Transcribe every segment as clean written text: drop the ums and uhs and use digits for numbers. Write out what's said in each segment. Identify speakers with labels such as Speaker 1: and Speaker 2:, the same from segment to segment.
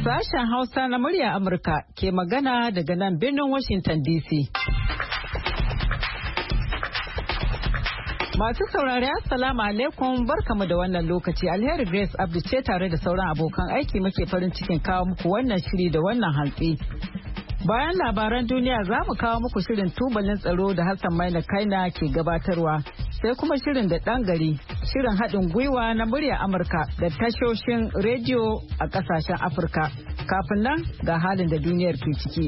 Speaker 1: Sashen Hausa na murya Amurka ke magana daga nan birnin Washington DC. Masu saurari assalamu alaikum barkamu da wannan lokaci. Alheri Grace Abdu ce tare da sauran abokan aiki muke farin cikin kawo muku wannan shiri da wannan hantsi. Bayan labaran duniya za mu kawo muku shirin tubalin tsaro da Hassan Maina Kaina ke gabatarwa. Sai kuma shirin da ɗan gari, shirin haɗin gwiwa na murya Amurka da tashoshin rediyo a ƙasashen Afirka. Kafin nan ga halin da duniyar ke ciki.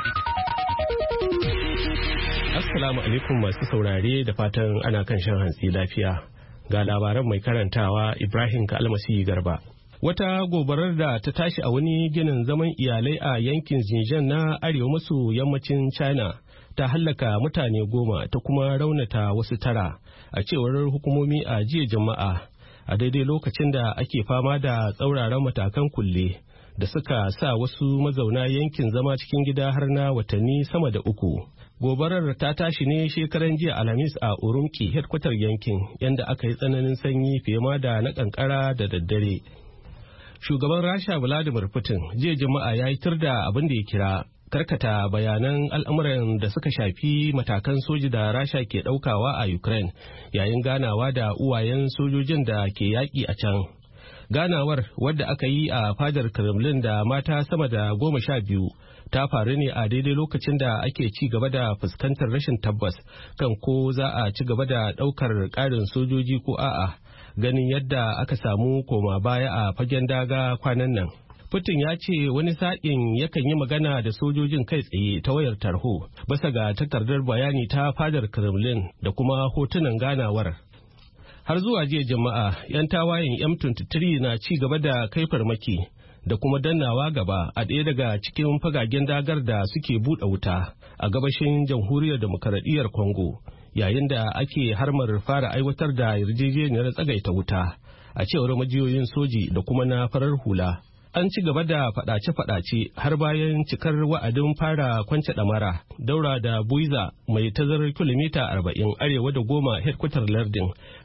Speaker 2: Assalamu alaikum masu saurare da fatan ana kan shan hantsi lafiya. Ga labaran mai karantawa Ibrahim Kalmasi Garba. Wata gobarar da ta tashi a wani ginin zaman iyalai a yankin Xinjiang na arewa maso yammacin China ta hallaka mutane 10 ta kuma raunata wasu 9 a cewar hukumomi a jiya Juma'a a daidai lokacin da ake fama da tsauraran matakan kulle da suka sa wasu mazauna yankin zama cikin gida har na watanni sama da 3. Gobarar ta tashi ne shekaran jiya Alhamis a Urumqi headquarter yankin yanda aka yi tsananin sanyi fiye ma da na kankara da daddare. Shugaban Rasha Vladimir Putin jiya Juma'a ya yi tir da abin da ya kira karkata bayanan al'amuran da suka shafi matakan soji da Rasha ke daukawa a Ukraine yayin ganawa da uwayen sojojin da ke yaƙi a can. Ganawar wadda aka yi a fadar Kremlin da mata sama da 12 ta faru ne a daidai lokacin da ake ci gaba da fuskantar rashin tabbas kan ko za a ci gaba da daukar ƙarin sojoji ko a'a. Ganin yadda aka samu koma baya a fagen daga kwanan nan. Putin ya ce wani sa'in yakan yi magana da sojojin kai tsaye ta wayar tarho basa ga takardar bayani ta fadar Kremlin da kuma hotunan ganawar. Har zuwa jiya Juma'a, 'yan tawayen M23 na ci gaba da kai farmaki da kuma dannawa gaba a ɗaya daga cikin fagagen dagar da suke buɗe wuta a gabashin jamhuriyar demokaradiyyar Congo. Yayin da ake harmar fara aiwatar da yarjejeniyar tsagaita wuta a cewar majiyoyin soji da kuma na farar hula. An ci gaba da fadace-fadace har bayan cikar wa'adin fara kwance ɗamara daura da Buiza mai tazarar kilomita 40 arewa da Goma headquarter lardin.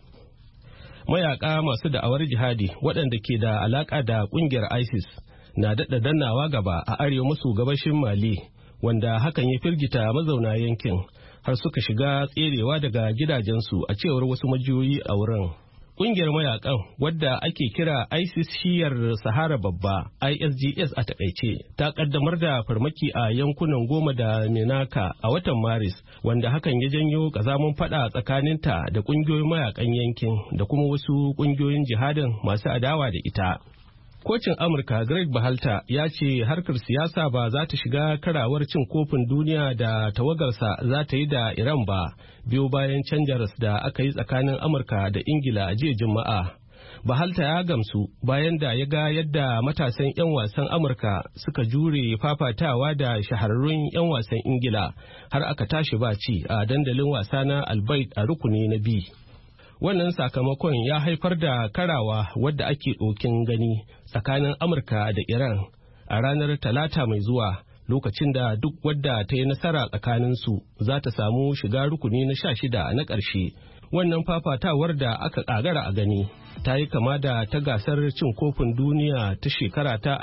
Speaker 2: Mayaka masu da'awar jihadi waɗanda ke da alaka da ƙungiyar ISIS na daɗa dannawa gaba a arewa maso gabashin Mali wanda hakan ya firgita mazauna yankin. Har suka shiga tserewa daga gidajensu a cewar wasu majiyoyi a wurin. Ƙungiyar mayakan wadda ake kira ISIS shiyar Sahara Babba ISGS a takaice ta kaddamar da farmaki a yankunan Goma da Menaka a watan Maris wanda hakan ya janyo kazamin fada tsakaninta da ƙungiyoyin mayakan yankin da kuma wasu ƙungiyoyin jihadin masu adawa da ita. Kocin Amurka Greg Berhalter ya ce harkar siyasa ba za ta shiga karawar cin kofin duniya da tawagarsa za ta yi da Iran ba, biyo bayan canjaras da aka yi tsakanin Amurka da Ingila a jiya Juma'a. Berhalter ya gamsu bayan da ya ga yadda matasan 'yan wasan Amurka suka jure fafatawa da shahararrun 'yan wasan Ingila har aka tashi ba ci a dandalin wasa na Al Bayt a rukuni na B. Wannan sakamakon ya haifar da karawa wadda ake ɗokin gani tsakanin Amurka da Iran a ranar Talata mai zuwa lokacin da duk wadda ta yi nasara tsakaninsu za ta samu shiga rukuni na 16 na ƙarshe. Wannan fafatawar da aka ƙagara a gani ta yi kama da ta gasar cin kofin duniya ta shekara ta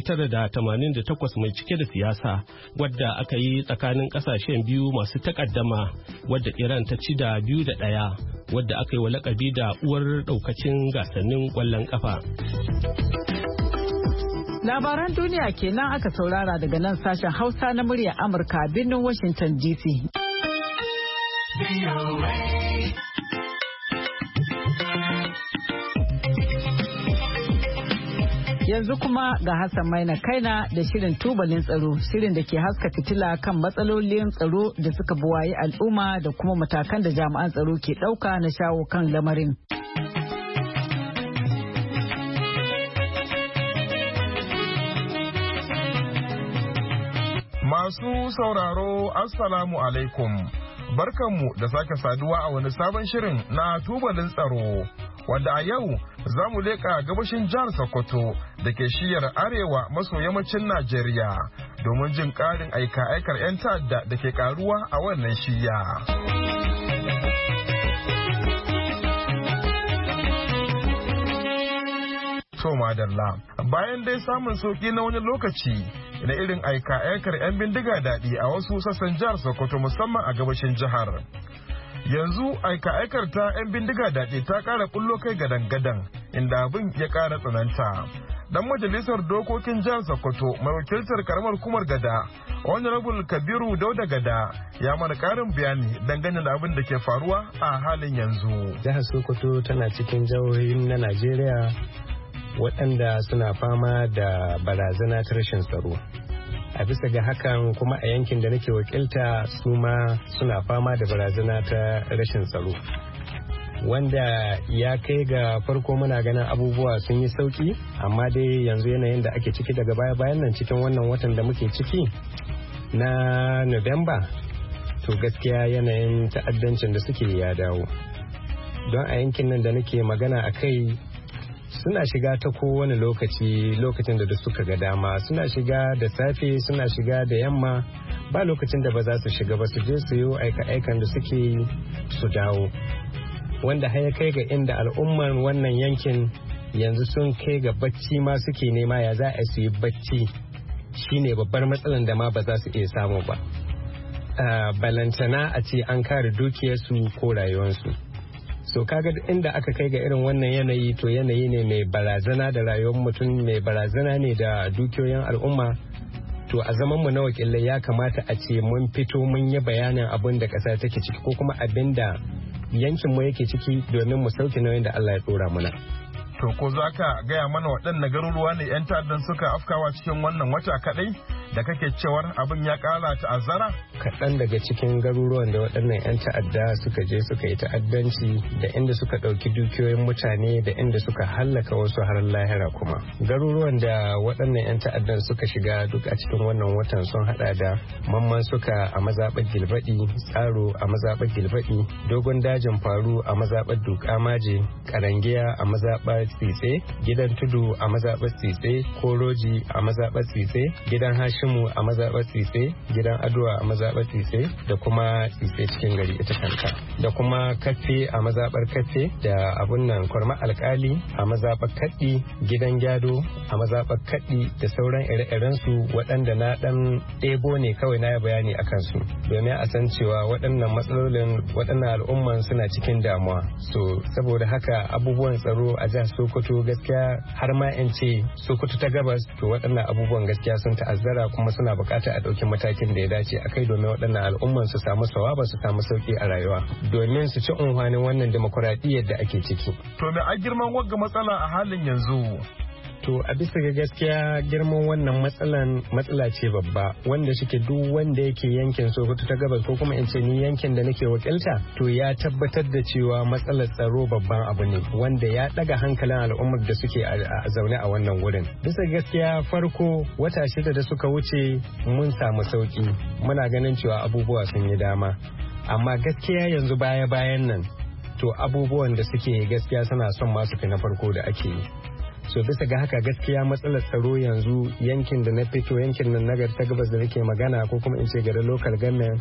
Speaker 2: 1988 mai cike da siyasa wadda aka yi tsakanin ƙasashen biyu masu takaddama wadda Iran ta ci da 2-1 wadda aka yi wa lakabi da uwar ɗaukacin gasannin ƙwallon ƙafa.
Speaker 1: Labaran duniya kenan aka saurara daga nan sashen Hausa na muryar Amurka birnin Washington DC. Yanzu kuma ga Hassan Maina Kaina da shirin tubalin tsaro, shirin da ke haska fitila kan matsalolin tsaro da suka buwaye al'umma da kuma matakan da jami'an tsaro ke ɗauka na shawo kan lamarin.
Speaker 3: Masu sauraro, Assalamu alaikum. Barkanmu da sake saduwa a wani sabon shirin na tubalin tsaro. Wanda a yau za mu leƙa gabashin jihar Sokoto da ke shiyar arewa maso yammacin Najeriya domin jin ƙarin aika-aikar 'yan ta'adda da ke ƙaruwa a wannan shiya. To madalla, bayan dai samun sauki na wani lokaci na irin aika-aikar 'yan bindiga daɗi a wasu sassan jihar Sokoto musamman a gabashin jihar. Yanzu aika-aikar ta 'yan bindiga daɗi ta ƙara kullo kai gadan-gadan inda abin ya ƙara tsananta. Dan majalisar dokokin jihar Sokoto mai wakiltar karamar hukumar Gada, Honorable Kabiru Dauda Gada, ya mana ƙarin bayani dangane da abin da ke faruwa a halin yanzu.
Speaker 4: Jihar Sokoto tana cikin jihohin na Najeriya waɗanda suna fama da barazana ta rashin tsaro. A bisa ga hakan kuma a yankin da nake wakilta su ma suna fama da barazana ta rashin tsaro. Wanda ya kai ga farko muna ganin abubuwa sun yi sauki, amma dai yanzu yanayin da ake ciki daga baya-bayan nan cikin wannan watan da muke ciki na Nuwamba, to gaskiya yanayin ta'addancin da suke ya dawo. Don a yankin nan da nake magana a kai suna shiga ta kowane lokacin da suka ga dama, suna shiga da safe, suna shiga da yamma, ba lokacin da ba za su shiga ba, su je su yi aika-aikan da suke su dawo, wanda har ya kai ga inda al'ummar wannan yankin yanzu sun kai ga bacci ma suke nema, ya za a su yi bacci shine babbar matsalar da ma ba za su iya samu ba, balantana a ce an kare dukiyarsu ko rayuwarsu. So kaga inda aka kai ga irin wannan yanayi, to yanayi ne mai barazana da rayuwar mutum, mai barazana ne da dukiyoyin al'umma. To a zaman mu na wakilai ya kamata a ce mun fito mun yi bayanin abin da ƙasa take ciki ko kuma abin da yankin mu yake ciki domin mu sauke nauyin da Allah ya dora mana.
Speaker 3: To ko za ka gaya mana waɗanne garuruwa ne 'yan ta'addan suka afkawa cikin wannan wata kaɗai da kake cewar abin ya ƙara ta'azzara?
Speaker 4: Kaɗan daga cikin garuruwan da waɗannan 'yan ta'adda suka je suka yi ta'addanci da inda suka ɗauki dukiyoyin mutane da inda suka hallaka wasu har lahira kuma. Garuruwan da waɗannan 'yan ta'addan suka shiga duk a cikin wannan watan sun haɗa da Mamman Suka a mazaɓar Gilbaɗi, Tsaro a mazaɓar Gilbaɗi, Dogon Dajin Faru a mazaɓar Dukamaje, Karangiya a mazaɓar Tsitse, Gidan Tudu a mazaɓar Tsitse, Koroji a mazaɓar Tsitse, Gidan Hashimu a mazaɓar Tsitse, Gidan Adowa a mazaɓar Tsitse da kuma Tsitse cikin gari ita kanta, da kuma Kaffe a mazaɓar Kaffe, da abun nan Kwarma Alkali a mazaɓar Kaɗi, Gidan Gyado a mazaɓar Kaɗi da sauran ire-iren su waɗanda na ɗan ɗebo ne kawai na bayani a kansu domin a san cewa waɗannan matsalolin waɗannan al'umman suna cikin damuwa. So saboda haka abubuwan tsaro a jihar Sokoto gaskiya har ma in ce Sokoto ta gabas, to waɗannan abubuwan gaskiya sun ta'azzara kuma suna buƙatar a ɗauki matakin da ya dace a kai domin waɗannan al'umman su samu sawaba, su samu sauƙi a rayuwa domin su ci unhwanin wannan demokuraɗiyyar da ake ciki.
Speaker 3: To me a girman wagga matsala a halin yanzu?
Speaker 4: To a bisa ga gaskiya girman wannan matsala ce babba wanda shike duk wanda yake yankin Sokoto ta gabas ko kuma in ce ni yankin da nake wakilta, to ya tabbatar da cewa matsalar tsaro babban abu ne wanda ya daga hankalin al'ummar da suke a zaune a wannan wurin. Bisa gaskiya farko wata 6 da suka wuce mun samu sauki, muna ganin cewa abubuwa sun yi dama, amma gaskiya yanzu baya-bayan nan to abubuwan da suke gaskiya suna son masu fi na farko da ake yi. So bisa ga haka gaskiya matsalar tsaro yanzu yankin da na fito, yankin nan nagar ta gabas da nake magana ko kuma in ce garin local government,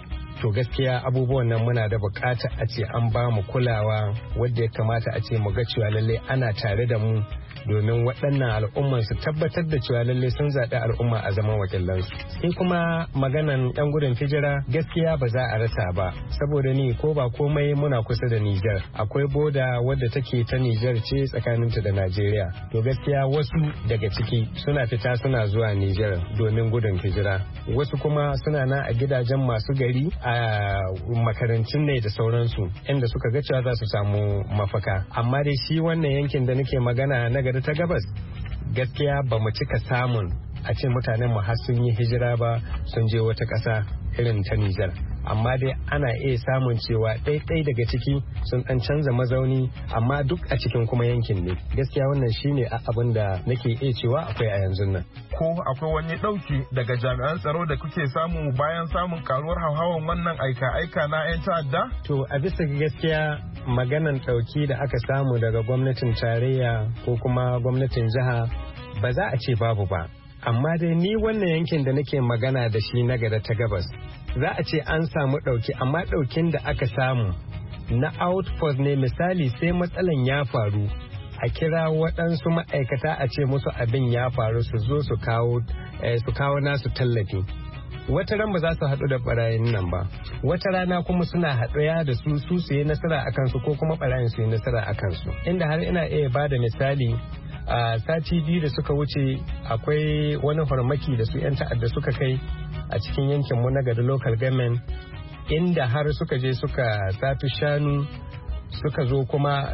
Speaker 4: to gaskiya abubuwan nan muna da bukata a ce an ba mu kulawa wadda ya kamata a ce mu ga cewa lalle ana tare da mu domin waɗannan al'umman su tabbatar da cewa lalle sun zaɓi al'umma a zaman wakilansu. Sai kuma maganan ɗan gudun hijira gaskiya ba za a rasa ba, saboda ni ko ba komai muna kusa da Nijar. Akwai boda wadda take ta Nijar ce tsakaninta da Najeriya. To gaskiya wasu daga ciki suna fita suna zuwa Nijar domin gudun hijira. Wasu kuma suna nan a gidajen masu gari a makarantun ne da sauransu inda suka ga cewa za su samu mafaka. Amma dai shi wannan yankin da nake magana na gari ta gabas gaskiya ba mu cika samun a ce mutanen mu har sun yi hijira ba sun je wata ƙasa irin ta Nijar. Amma dai ana iya samun cewa ɗaiɗai daga ciki sun ɗan canza mazauni, amma duk a cikin kuma yankin ne. Gaskiya wannan shine abin da nake iya cewa akwai a yanzu nan.
Speaker 3: Ko akwai wani ɗauki daga jami'an tsaro da kuke samu bayan samun karuwar hauhawan wannan aika-aika na 'yan ta'adda?
Speaker 4: To a bisa gaskiya maganan ɗauki da aka samu daga gwamnatin tarayya ko kuma gwamnatin jiha ba za a ce babu ba. Amma dai ni wannan yankin da nake magana da shi na gada ta gabas za a ce an samu ɗauki, amma ɗaukin da aka samu na outpost ne. Misali sai matsalan ya faru a kira waɗansu ma'aikata a ce musu abin ya faru su zo su kawo nasu tallafi. Wata ran ba za su haɗu da ɓarayin nan ba, wata rana kuma suna haɗuya da su yi nasara a kansu ko kuma ɓarayin su yi nasara a kansu. Inda har ina iya ba da misali a sati 2 da suka wuce akwai wani farmaki da su 'yan ta'adda suka kai a cikin yankinmu na Gada local government, inda har suka je suka safi shanu suka zo kuma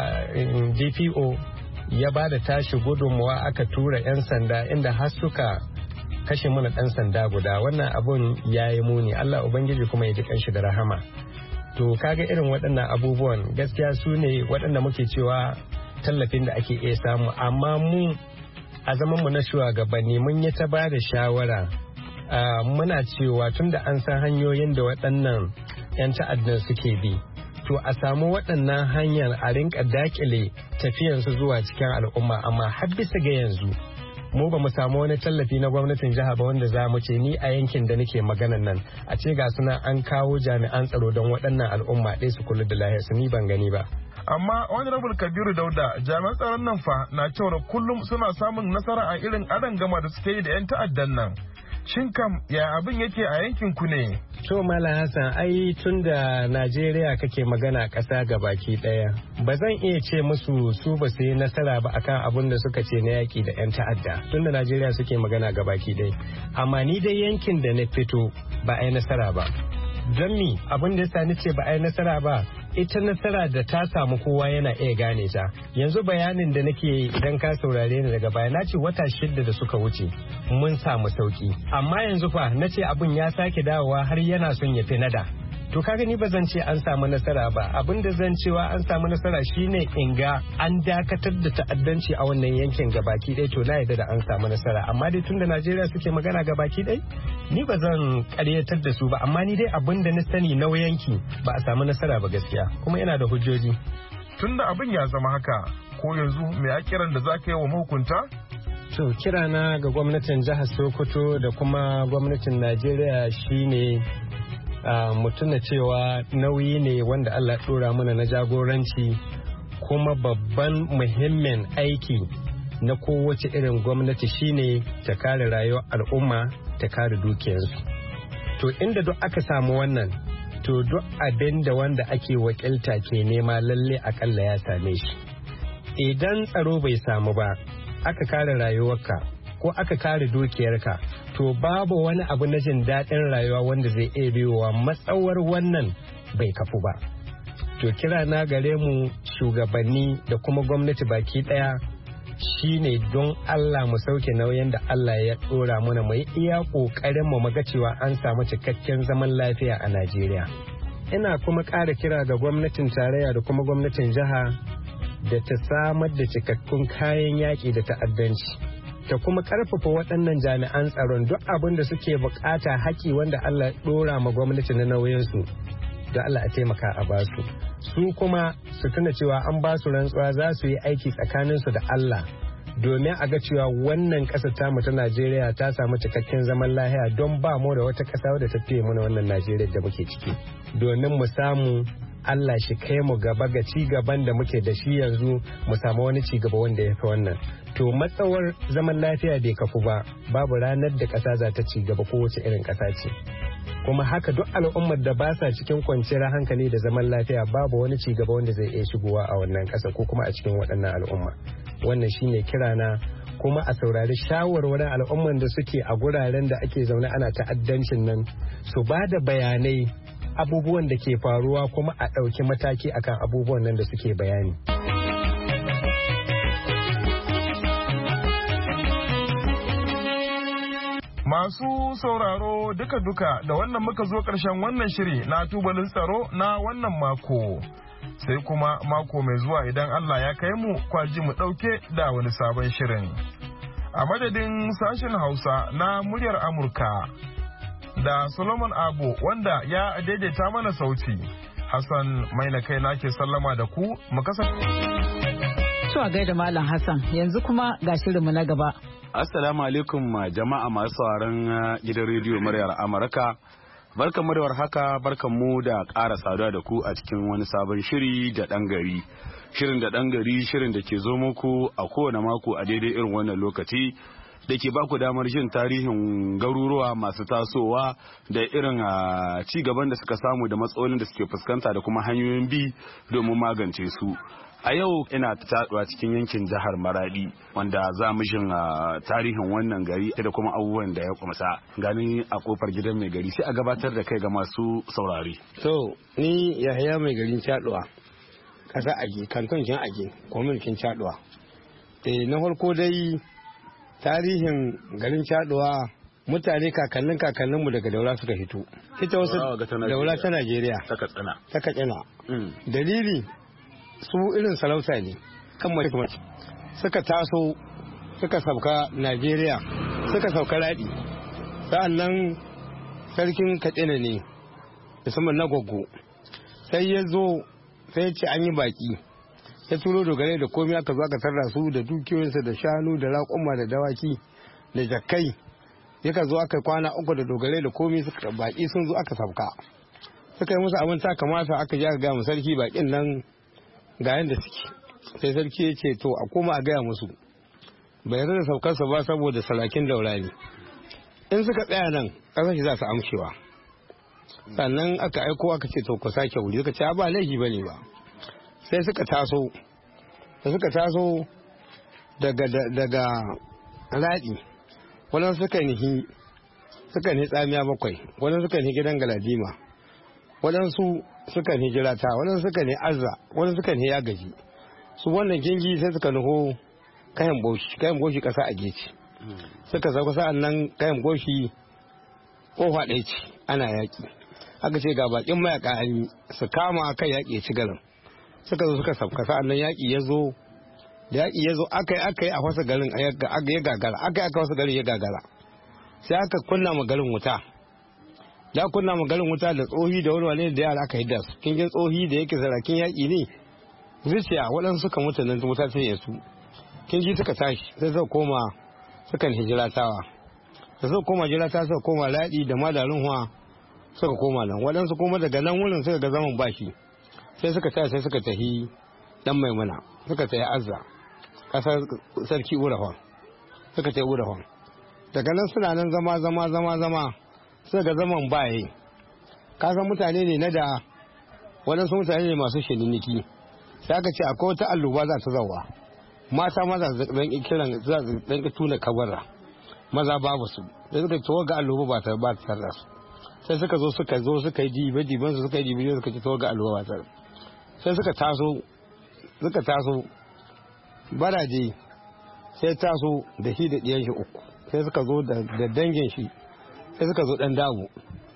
Speaker 4: DPO ya ba da tashi gudunmuwa aka tura 'yan sanda inda har suka kashe mana ɗan sanda guda. Wannan abun ya yi muni, Allah Ubangiji kuma ya ji kanshi da rahama. To kaga irin waɗannan abubuwan gaskiya su ne waɗanda muke cewa tallafin da ake iya samu, amma mu a zaman mu na shugabanni mun yi ta ba da shawara. Muna cewa tun da an san hanyoyin da waɗannan 'yan ta'addan suke bi, to a samu waɗannan hanyar a rinka dakile tafiyansu zuwa cikin al'umma. Amma har bisa ga yanzu mu ba mu samu wani tallafi na gwamnatin jiha ba wanda za mu ce ni a yankin da nake maganan nan a ce ga suna an kawo jami'an tsaro don waɗannan al'umma ɗaya su kula da lahiyarsu, ni ban gani ba.
Speaker 3: Amma Honorable Kabiru Dauda, jami'an tsaron nan fa na cewa kullum suna samun nasara a irin gama da suke yi da 'yan ta'addan nan. Shin kam ya abin yake a yankin ku ne?
Speaker 4: To Malam Hassan, ai tun da Najeriya kake magana ƙasa gabaki ɗaya, ba zan iya ce musu su ba su yi nasara ba akan abin da suka ce na yaƙi da 'yan ta'adda, tun da Najeriya suke magana gabaki ɗaya. Amma ni dai yankin da na fito ba a yi nasara ba. Don mi abin da ya ce ba a yi nasara ba, ita nasara da ta samu kowa yana iya gane ta. Yanzu bayanin da nake idan ka saurare ni daga baya, na ce wata 6 da suka wuce mun samu sauki, amma yanzu fa na ce abin ya sake dawowa har yana son ya fi nada. To kaga ni ba zan ce an samu nasara ba, abin da zan cewa an samu nasara shine in ga an dakatar da ta'addanci a wannan yankin gabaki ɗaya, to na yarda da an samu nasara. Amma dai tunda Najeriya suke magana gabaki ɗaya, ni ba zan ƙaryatar da su ba, amma ni dai abin da na sani na yanki ba a samu nasara ba gaskiya, kuma yana da hujjoji.
Speaker 3: Tunda abin ya zama haka, ko yanzu me kiran da za ka yi wa mahukunta?
Speaker 4: To kirana ga gwamnatin jihar Sokoto da kuma gwamnatin Najeriya shine mu tuna cewa nauyi ne wanda Allah ɗora mana na jagoranci, kuma babban muhimmin aiki na kowace irin gwamnati shine ta kare rayuwar al'umma, ta kare dukiyarsu. To inda duk aka samu wannan, to duk abin da wanda ake wakilta ke nema lalle akalla ya same shi. Idan tsaro bai samu ba, aka kare rayuwarka ko aka kare dukiyarka, to babu wani abu na jin daɗin rayuwa wanda zai iya biyowa matsawar wannan bai kafu ba. To kira na gare mu shugabanni da kuma gwamnati baki ɗaya shine don Allah mu sauke nauyin da Allah ya ɗora mana, mu yi iya ƙoƙarin mu ga cewa an samu cikakken zaman lafiya a Najeriya. Ina kuma ƙara kira ga gwamnatin tarayya da kuma gwamnatin jiha da ta samar da cikakkun kayan yaƙi da ta'addanci, ta kuma ƙarfafa waɗannan jami'an tsaron duk abin da suke buƙata haƙi wanda Allah ɗora ma gwamnati na nauyinsu, da Allah a taimaka a basu. Su kuma su tuna cewa an basu rantsuwa za su yi aiki tsakaninsu da Allah domin a ga cewa wannan ƙasar tamu ta Najeriya ta samu cikakken zaman lahiya, don ba mu da wata ƙasa wadda ta fiye mana wannan Najeriya da muke ciki, domin mu samu Allah shi kai mu gaba ga ci gaban da muke da shi yanzu, mu samu wani ci gaba wanda ya fi wannan. To matsawar zaman lafiya bai kafu ba, babu ranar da ƙasa za ta ci gaba, kowace irin ƙasa ce. Kuma haka duk al'ummar da ba sa cikin kwanciyar hankali da zaman lafiya, babu wani ci gaba wanda zai iya shigowa a wannan ƙasa ko kuma a cikin waɗannan al'umma. Wannan shine kirana, kuma a saurari shawarwarin al'umman da suke a guraren da ake zaune ana ta'addancin nan, su ba da bayanai abubuwan da ke faruwa kuma a ɗauki mataki akan abubuwan nan da suke bayani.
Speaker 3: Masu sauraro duka-duka da wannan muka zo ƙarshen wannan shiri na tubalin tsaro na wannan mako. Sai kuma mako mai zuwa idan Allah ya kai mu, kwaji mu ɗauke da wani sabon shirin. A madadin sashen Hausa na muryar Amurka da Solomon Abo wanda ya daidaita mana sauti, Hassan Maina kai nake sallama da ku, mu kasance.
Speaker 1: A gaida Malam Hassan, yanzu kuma ga shirinmu na gaba.
Speaker 5: Assalamu alaikum jama'a masu sauraron gidan rediyo muryar Amurka. Barkanmu da warhaka, barkanmu da ƙara saduwa da ku a cikin wani sabon shiri da ɗan gari. Shirin da ɗan gari shirin da ke zo muku a kowane mako a daidai irin wannan lokaci da ke baku damar jin tarihin garuruwa masu tasowa da irin ci gaban da suka samu da matsalolin da suke fuskanta da kuma hanyoyin bi domin magance su. A yau ina taɗuwa cikin yankin jihar Maradi wanda za mu jin tarihin wannan gari da kuma abubuwan da ya kumsa. Gani a kofar gidan mai gari sai a gabatar da kai ga masu saurari.
Speaker 6: To ni Yahaya mai garin Chaduwa, ƙasa Age, kanton kin Age, kwamitin Chaduwa. Na farko dai tarihin garin Chaduwa mutane kakanninmu daga Daura suka fito. Ita wasu Daura ta Najeriya. Ta Katsina. Dalili su irin sarauta ne kan mace suka taso suka sauka Najeriya suka sauka Radi, sa'annan sarkin Katsina ne musamman na Goggo sai ya zo sai ya ce an yi baki, ya turo dogare da komai aka zo aka tarra su da dukiyoyinsa da shanu da raƙuma da dawaki da jakkai, yaka zo aka kwana uku da dogare da komai suka baki sun zo aka sauka suka yi musu abin ta kamata aka ji aka gaya mu sarki bakin nan ga yadda suke. Sai sarki ya ce to a koma a gaya musu bai yarda da saukarsa ba saboda sarakin Daura ne, in suka tsaya nan ƙasar shi za su amshewa. Sannan aka aiko aka ce to ku sake wuri, suka ce ba laifi bane ba. Sai suka taso daga Raɗi, wannan suka nihi tsamiya bakwai, wannan suka nihi gidan Galadima, waɗansu suka ne jirata, waɗansu suka ne azza, waɗansu suka ne ya gaji. Su wannan kingi sai suka nuho kayan boshi ƙasa a geci. Suka sauka sa'an nan kayan boshi ƙofa ɗaya ce ana yaƙi. Aka ce ga baƙin mayaƙa an yi su kama kan yaƙi ya ci garin. Suka zo suka sauka sa'an nan yaƙi ya zo aka yi a fasa garin ya gagara, aka fasa garin ya gagara. Sai aka kunna ma garin wuta. Ya kunna mu garin wuta da tsohi da wani da yara aka hidda su. Kingin tsohi da yake sarakin yaƙi ne zuciya waɗansu suka mutu nan wuta sai ya su. Kingi suka tashi sai suka koma suka hijiratawa. Da suka koma jirata suka koma Laɗi da Madarin Huwa suka koma nan. Waɗansu kuma daga nan wurin suka ga zaman bashi. Sai suka tashi sai suka tahi Dan Maimuna, suka tahi Azza, ƙasar sarki Urafan. Suka tahi Urafan. Daga nan suna nan zama sai ga zaman baye. Kasan mutane ne na da waɗansu mutane ne masu shiriniki. Sai aka ce akwai wata alluba za ta zauwa, mata maza za su ɗan tuna kabara, maza babu su. Sai suka ce ga alluba ba ta tarda su. Sai suka yi dibe-diben su suka ce ga alluba ba ta. Sai suka taso baraje sai taso da shi da ɗiyan shi uku. Sai suka zo da dangin shi. Sai suka zo dan dabu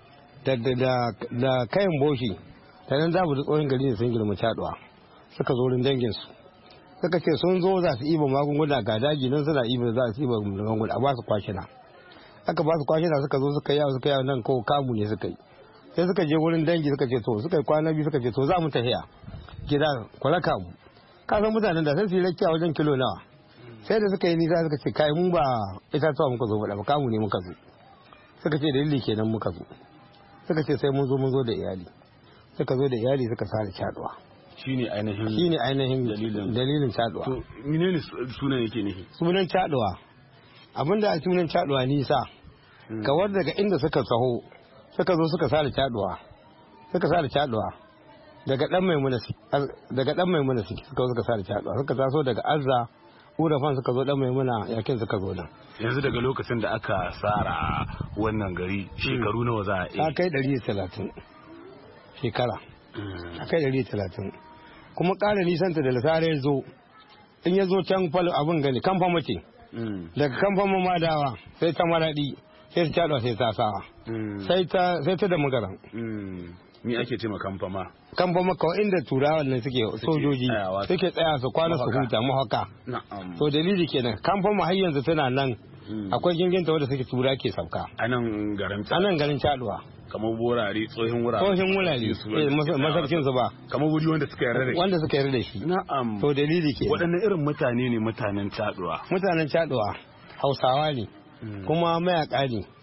Speaker 6: da kayan boshi da dan dabu da tsohon gari da sun girma Chaduwa suka zo wurin dangin su suka ce sun zo za su iba magunguna ga daji nan suna iba za su iba magunguna a ba su kwashina. Aka ba su kwashina suka zo suka yawo nan ko kamu ne suka yi. Sai suka je wurin dangi suka ce to suka yi kwana biyu suka ce to za mu tafiya gida kwala kamu. Ka san mutanen da sai su yi rakiya wajen kilo nawa. Sai da suka yi nisa suka ce kai mu ba itatuwa muka zo ba kamu ne muka zo. Suka ce dalili kenan muka zo. Suka ce sai mun zo da iyali. Suka zo da iyali suka sare Chaduwa.
Speaker 5: Shine ainihin
Speaker 6: dalilin Chaduwa.
Speaker 5: To menene sunan yake nufi?
Speaker 6: Sunan Chaduwa abinda a sunan Chaduwa nisa. Kawar daga inda suka taho suka zo suka sare Chaduwa. Daga dan Maimuna suka sare Chaduwa. Suka taso daga Azza Urafan suka zo Dan Maimuna yakin suka zo nan.
Speaker 5: Yanzu daga lokacin da aka tsara wannan gari shekaru nawa za a yi?
Speaker 6: Ta kai 130 shekara. Ta kai 130. Kuma ƙara nisanta da lasare ya zo. In ya zo can fal abin gani kamfa mace. Daga kamfa Madawa sai ta Maradi sai ta Chaduwa sai ta Sawa. Sai ta da Magaran.
Speaker 5: Ni ake ce ma kamfama?
Speaker 6: Kamfama kawai inda turawan nan suke sojoji suke tsaya su kwana su huta mahaka. To dalili kenan kamfama har yanzu tana nan akwai ginginta wanda suke tura ke sauka.
Speaker 5: A nan garin
Speaker 6: Chaduwa.
Speaker 5: Kamar wurare tsohin wurare.
Speaker 6: Masarkin su ba.
Speaker 5: Kamar wuri wanda suka yarda da shi. Na'am.
Speaker 6: To dalili kenan.
Speaker 5: Waɗanne irin mutane ne mutanen Chaduwa?
Speaker 6: Mutanen Chaduwa Hausawa ne kuma mayaka ne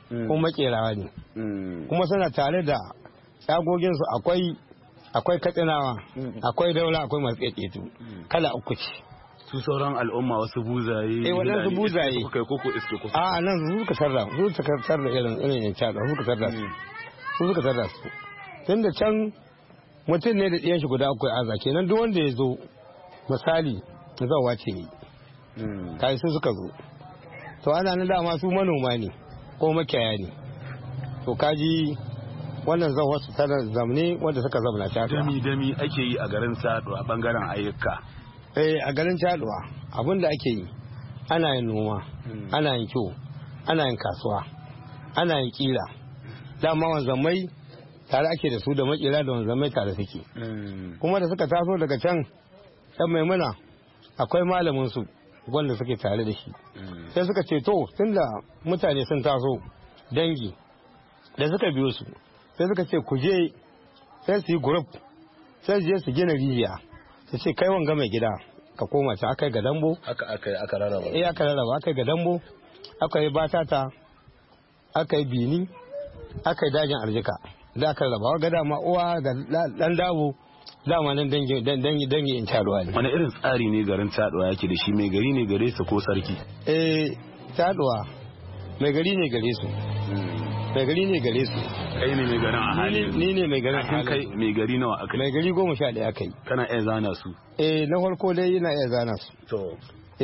Speaker 6: kuma makerawa ne kuma suna tare da tsagoginsu akwai katsinawa akwai daula akwai masu ƙeƙetu kala uku ce.
Speaker 5: Su sauran al'umma wasu buzaye
Speaker 6: waɗansu buzaye
Speaker 5: kai koko iske kusa
Speaker 6: a nan su suka sarra irin yan cada su suka sarra su tunda can mutum ne da ɗiyan shi guda akwai aza kenan duk wanda ya zo misali zawa ce ne kai su suka zo to ana na dama su manoma ne ko makiyaya ne to kaji wannan zawa su tana zamne wanda suka zamna caɗuwa
Speaker 5: dami ake yi a garin caɗuwa a bangaren ayyuka
Speaker 6: a garin caɗuwa abinda ake yi ana yin noma ana yin kiwo ana yin kasuwa ana yin kila dama wanzamai tare ake da su da makera da wanzamai tare suke kuma da suka taso daga can maimuna akwai malamin su wanda suke tare da shi sai suka ce to tunda mutane sun taso dangi da suka biyo su sai suka ce ku je sai su yi group sai su je su gina rijiya su ce kai wanga mai gida ka koma can aka yi ga dambo
Speaker 5: aka rarraba
Speaker 6: aka yi ga dambo aka yi batata aka yi bini aka yi dajin arzika da aka rarraba ga dama uwa da dan dabo dama nan dangi in caduwa ne.
Speaker 5: Wani irin tsari ne garin caduwa yake da shi, mai gari ne gare su ko sarki?
Speaker 6: Caduwa mai gari ne gare su. Mai gari ne gare su.
Speaker 5: Kai ne mai garin a halin?
Speaker 6: Ni ne mai garin a halin.
Speaker 5: Kai mai gari nawa aka yi?
Speaker 6: Mai gari 11 aka yi.
Speaker 5: Kana iya zana su?
Speaker 6: Na farko dai yana iya zana su.
Speaker 5: To.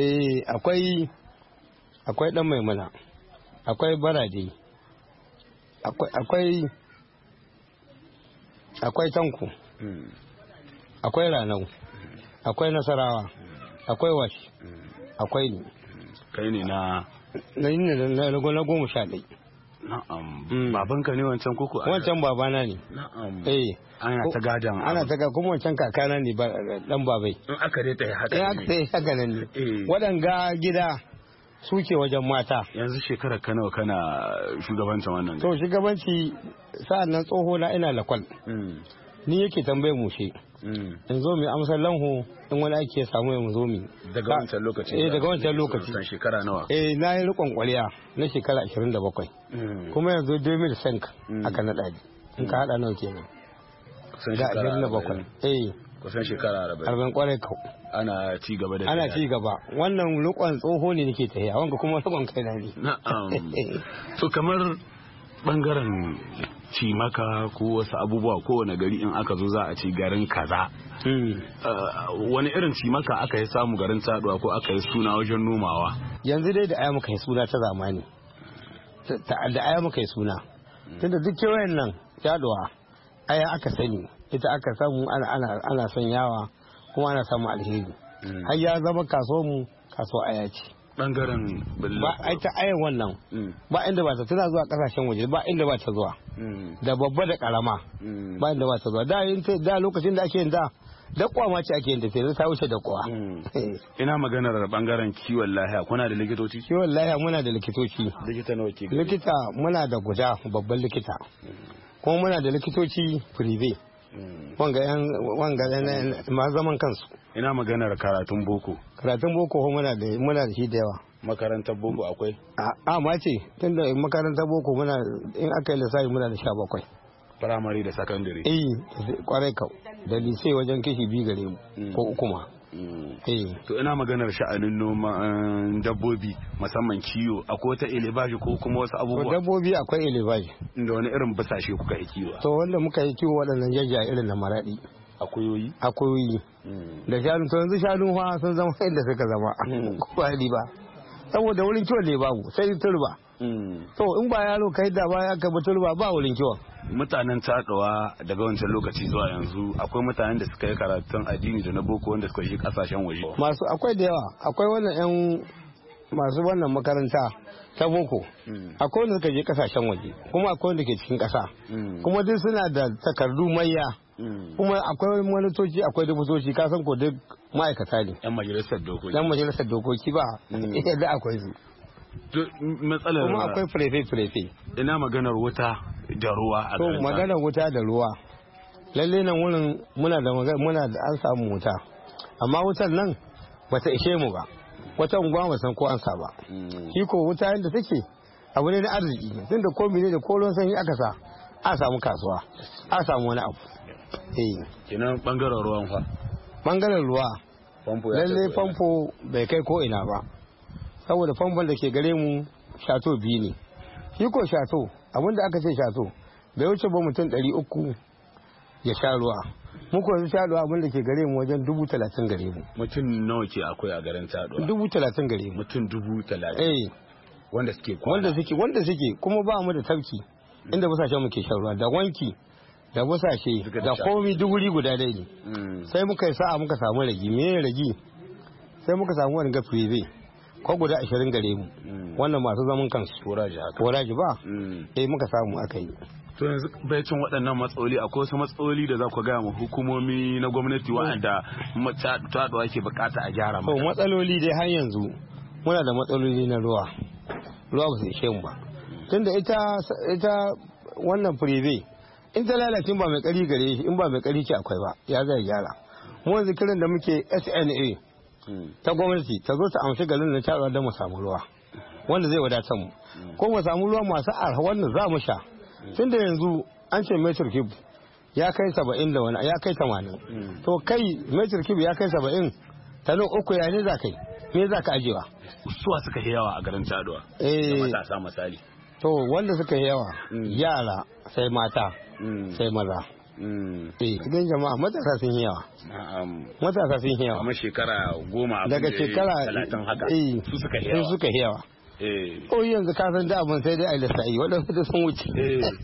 Speaker 6: Akwai dan maimuna. Akwai barade. Akwai tanku. Akwai ranau. Akwai nasarawa. Akwai washi. Akwai ni.
Speaker 5: Kai ne na?
Speaker 6: Na 11.
Speaker 5: Na'am. Babanka ne wancan koko?
Speaker 6: Wancan babana ne.
Speaker 5: Na'am. Ana ta gadan.
Speaker 6: Ana ta gadan kuma wancan kakana ne dan babai.
Speaker 5: In aka dai ta yi haka ne.
Speaker 6: Aka ta yi haka ne. Waɗanga gida suke wajen mata.
Speaker 5: Yanzu shekarar ka nawa kana shugabancin wannan?
Speaker 6: To shugabanci sa'an nan tsoho na ina lakwal. Ni yake tambaye mu shi. In zo mu amsar lanho in wani aiki ya samu mu zo mu.
Speaker 5: Daga wancan lokaci?
Speaker 6: Daga wancan lokaci.
Speaker 5: San shekara nawa?
Speaker 6: Na yi rikon kwaliya na shekara 27. Kuma yanzu 2005 aka naɗa ji. In ka haɗa nawa kenan.
Speaker 5: Kusan shekara
Speaker 6: 27.
Speaker 5: Kusan shekara 40.
Speaker 6: 40 kwarai kau.
Speaker 5: Ana ci gaba da
Speaker 6: ana ci gaba. Wannan rikon tsoho ne nake tafiya wanga kuma rikon kaina ne.
Speaker 5: Na'am. To kamar bangaren cimaka ko wasu abubuwa kowane gari in aka zo za a ci garin kaza. Wani irin cimaka aka yi samu garin Caduwa ko aka yi suna wajen nomawa?
Speaker 6: Yanzu dai da aya muka yi suna ta zamani. Da aya muka yi suna. Tunda duk kewayen nan Caduwa aya aka sani. Ita aka samu ana son yawa kuma ana samun alheri. Har ya zama kaso mu kaso aya ce.
Speaker 5: Bangaren
Speaker 6: ba ai ta ayan wannan ba inda ba ta tana zuwa kasashen waje ba inda ba ta zuwa da babba da karama ba inda ba ta zuwa da lokacin da ake yin da kwama ce ake yin da sai ta wuce da kwa.
Speaker 5: Ina maganar bangaren kiwon lafiya kuna da likitoci?
Speaker 6: Kiwon lafiya muna da likitoci.
Speaker 5: Likita nawa ke?
Speaker 6: Likita muna da guda babban likita kuma muna da likitoci prive wanga yan ma zaman kansu.
Speaker 5: Ina maganar karatun boko?
Speaker 6: Karatun boko muna da shi da yawa.
Speaker 5: Makarantar boko akwai?
Speaker 6: Ma ce tunda makarantar boko muna in aka yi lissafi muna da 17.
Speaker 5: Firamare da sakandare?
Speaker 6: Kwarai kau da lise wajen kishi 2 gare mu ko 3 ma.
Speaker 5: To ina maganar sha'anin noma dabbobi musamman kiwo akwai wata elebaji ko kuma wasu abubuwa?
Speaker 6: Dabbobi akwai elebaji.
Speaker 5: Da wani irin basashe kuka yi kiwo?
Speaker 6: To wanda muka yi kiwo waɗannan jajja irin na maraɗi.
Speaker 5: Akuyoyi?
Speaker 6: Akuyoyi. Da shanu to yanzu shanu fa sun zama inda suka zama. Ko ba saboda wurin kiwon ne babu sai turba. To in ba yaro kai da ba ya kai turba ba wurin kiwon.
Speaker 5: Mutanen Caduwa daga wancan lokaci zuwa yanzu akwai mutanen da suka yi karatun addini da na boko wanda suka yi kasashen waje. Masu
Speaker 6: akwai da yawa akwai wannan yan masu wannan makaranta ta boko akwai wanda suka je kasashen waje kuma akwai wanda ke cikin kasa kuma duk suna da takardu mayya kuma akwai monitoci akwai dubutoci ka san ko duk ma'aikata ne
Speaker 5: yan majalisar dokoki
Speaker 6: ba yadda akwai su
Speaker 5: matsalar
Speaker 6: kuma akwai prefe
Speaker 5: ina maganar wuta da ruwa a
Speaker 6: garin maganar wuta da ruwa lalle nan wurin muna da an samu wuta amma wutar nan bata ishe mu ba wata unguwa ba san ko an sa ba shi ko wuta yadda take abu ne na arziki tunda komai ne da kolon sanyi aka sa a samu kasuwa a samu wani abu.
Speaker 5: Kenan bangaren ruwan fa?
Speaker 6: Bangaren ruwa lalle famfo bai kai ko ina ba saboda famfon da ke gare mu shato 2 ne. Shi ko shato abinda aka ce shato bai wuce ba mutum 300 ya sha ruwa. Muku yanzu shaɗuwa abinda ke gare mu wajen 30,000 gare mu.
Speaker 5: Mutum nawa ke akwai a garin shaɗuwa?
Speaker 6: 30,000 gare mu.
Speaker 5: Mutum 30,000? Wanda suke kwana?
Speaker 6: Wanda suke kuma ba mu da tafki inda busashen muke shan ruwa da wanki da busashe da komi duguri guda dai ne. Sai muka yi sa'a muka samu ragi. Me ragi? Sai muka samu wani ga prive ko guda 20 gare mu. Wannan masu zaman kansu. Foraji ba? Muka samu aka yi.
Speaker 5: To yanzu baicin waɗannan matsaloli akwai wasu matsaloli da za ku gaya mu hukumomi na gwamnati waɗanda taɗuwa ke bukata a gyara mata?
Speaker 6: Matsaloli dai har yanzu muna da matsaloli na ruwa ba su ishe mu ba. Tunda ita wannan prive in ta lalace ba mai ƙari gare shi in ba mai ƙari ce akwai ba ya zai gyara. Mu yanzu kiran da muke SNA ta gwamnati ta zo ta amshi garin na taɗuwa don mu samu ruwa wanda zai wadatar mu ko mu samu ruwa masu arha wanda za mu sha. Tunda yanzu an ce metric cube ya kai 70 da wani ya kai 80 to kai metric cube ya kai 70 tano uku ya ne za kai me za ka ajewa?
Speaker 5: Suwa suka yi yawa a garin Taduwa? Matasa misali.
Speaker 6: To wanda suka yi yawa yara sai mata sai maza. Idan jama'a matasa sun yi yawa. Matasa sun yi yawa.
Speaker 5: Amma shekara 10
Speaker 6: daga shekara
Speaker 5: 30 haka su suka yi yawa.
Speaker 6: Yanzu ka san da abin sai dai a lissa'i waɗansu da sun wuce.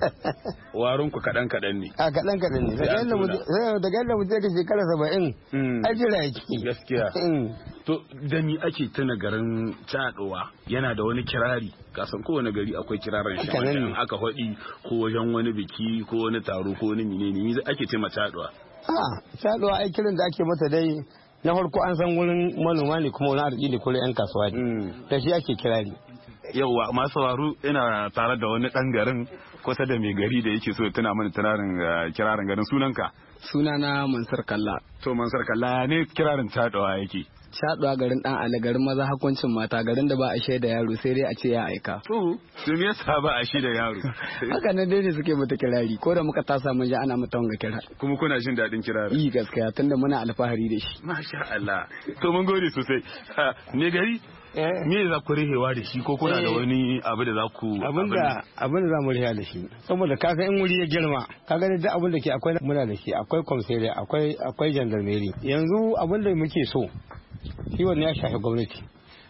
Speaker 5: Warin ku kaɗan ne.
Speaker 6: A kaɗan ne. Daga yadda mutum ka shekara 70 a jira yake.
Speaker 5: Gaskiya. To da ni ake tuna garin Taduwa yana da wani kirari. Kasan kowane gari akwai kiraran shi. Wanda aka faɗi ko wajen wani biki ko wani taro ko wani menene ake ce ma Taduwa.
Speaker 6: Taduwa ai kiran da ake mata dai na farko an san wurin manoma ne kuma wani arziki ne kuma 'yan kasuwa ne. Da shi ake kirari.
Speaker 5: Yauwa masu sauraro ina tare da wani ɗan garin kusa da mai gari da yake so tuna mana kirarin garin sunanka.
Speaker 7: Sunana Mansur Kalla.
Speaker 5: To Mansur Kalla ne kirarin Taduwa yake.
Speaker 7: Shaɗuwa garin ɗan Ali garin maza hakuncin mata garin da ba a shaida yaro sai dai a ce ya aika.
Speaker 5: To me yasa ba a shaida yaro?
Speaker 7: Haka nan dai ne suke mata kirari ko da muka tasa mun ji ana mata wanga kira.
Speaker 5: Kuma kuna jin daɗin kirari?
Speaker 7: Yi gaskiya tunda muna alfahari da shi.
Speaker 5: Masha Allah. To mun gode sosai. Me gari? Me za ku rihewa da shi ko kuna da wani abu da za ku
Speaker 6: abin da za mu rihewa da shi saboda ka san in wuri ya girma ka ga duk abin da ke akwai muna da shi akwai komisariya akwai jandarmeri yanzu abin da muke so shi wannan ya shafi gwamnati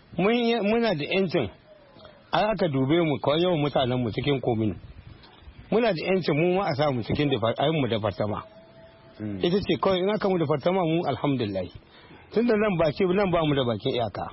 Speaker 6: muna da yancin an aka dube mu kawai yawan mutanen mu cikin komin muna da yancin mu ma a sa mu cikin mu departama ita ce kawai in aka mu departama mu alhamdulillah tunda nan ba mu da bakin iyaka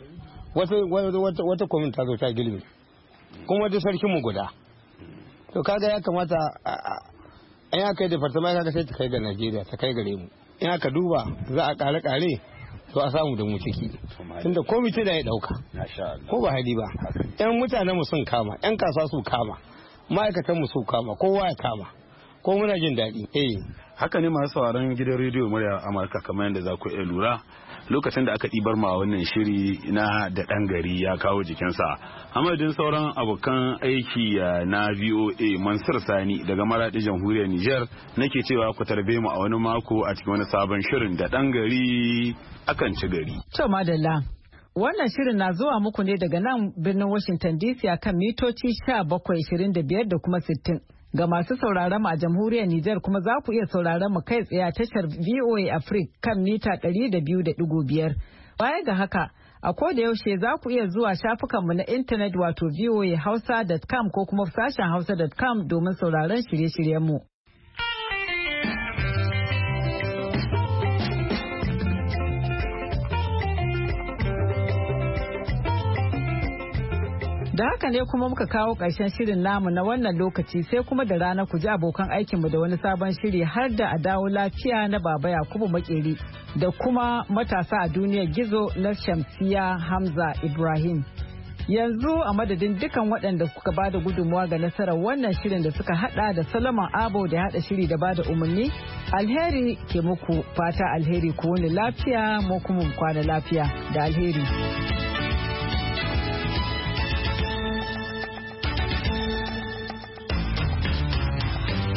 Speaker 6: wata komin ta zo ta gilmi kuma wata sarkin mu guda to kaga ya kamata in aka yi departama kaga sai ta kai ga Najeriya ta kai gare mu in aka duba za a kare to a samu da mu ciki tunda komiti da ya dauka ko ba hali ba yan mutanen mu sun kama yan kasuwa su kama ma'aikatan mu su kama kowa ya kama ko muna jin daɗi.
Speaker 5: Haka ne masu sauraron gidan rediyo murya Amurka kamar yadda za ku iya lura lokacin da aka ɗibar ma wannan shiri na da ɗan gari ya kawo jikinsa. Hamadin sauran abokan aiki na VOA Mansur Sani daga Maraɗi Jamhuriyar Nijar nake cewa ku tarbe mu a wani mako a cikin wani sabon shirin da ɗan gari akan ci gari.
Speaker 1: To madalla. Wannan shirin na zuwa muku ne daga nan birnin Washington DC akan mitoci 1725 da kuma 60. Ga masu sauraron mu a jamhuriyar Nijar kuma za ku iya sauraron mu kai tsaye a tashar VOA Africa kan mita 200.5. Baya ga haka, a koda yaushe za ku iya zuwa shafukanmu na intanet wato voahausa.com ko kuma sashen hausa.com domin sauraron shirye-shiryenmu. Da haka ne kuma muka kawo ƙarshen shirin namu na wannan lokaci sai kuma da rana ku ji abokan aikinmu da wani sabon shiri har da a dawo lafiya na Baba Yakubu Makeri da kuma matasa a duniyar gizo na Shamsiya Hamza Ibrahim. Yanzu a madadin dukan waɗanda suka ba da gudunmuwa ga nasarar wannan shirin da suka hada da Solomon Abo da hada shiri da ba da umarni, alheri ke muku fata alheri ku wani lafiya mu kuma kwana lafiya da alheri.